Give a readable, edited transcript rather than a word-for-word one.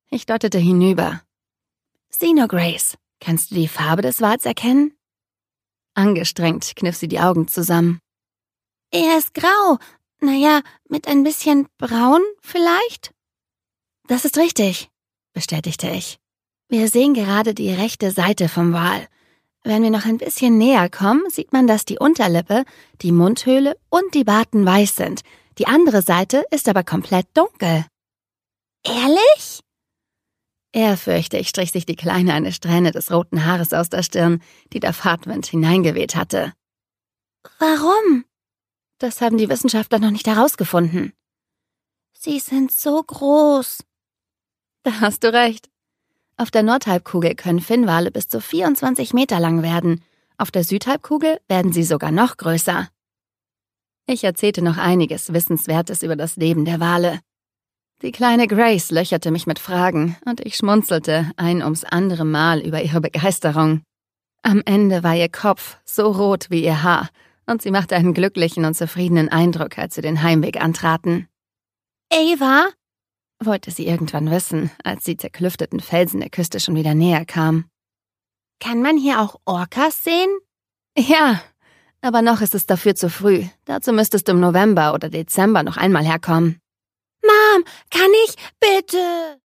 Ich deutete hinüber. Sieh nur, Grace, kannst du die Farbe des Wals erkennen? Angestrengt kniff sie die Augen zusammen. Er ist grau. Naja, mit ein bisschen braun vielleicht? Das ist richtig, bestätigte ich. Wir sehen gerade die rechte Seite vom Wal. Wenn wir noch ein bisschen näher kommen, sieht man, dass die Unterlippe, die Mundhöhle und die Barten weiß sind. Die andere Seite ist aber komplett dunkel. Ehrlich? Ehrfürchtig strich sich die Kleine eine Strähne des roten Haares aus der Stirn, die der Fahrtwind hineingeweht hatte. Warum? Das haben die Wissenschaftler noch nicht herausgefunden. Sie sind so groß. Da hast du recht. Auf der Nordhalbkugel können Finnwale bis zu 24 Meter lang werden. Auf der Südhalbkugel werden sie sogar noch größer. Ich erzählte noch einiges Wissenswertes über das Leben der Wale. Die kleine Grace löcherte mich mit Fragen und ich schmunzelte ein ums andere Mal über ihre Begeisterung. Am Ende war ihr Kopf so rot wie ihr Haar und sie machte einen glücklichen und zufriedenen Eindruck, als wir den Heimweg antraten. Ava? Wollte sie irgendwann wissen, als die zerklüfteten Felsen der Küste schon wieder näher kamen. Kann man hier auch Orcas sehen? Ja, aber noch ist es dafür zu früh. Dazu müsstest du im November oder Dezember noch einmal herkommen. Mom, kann ich bitte?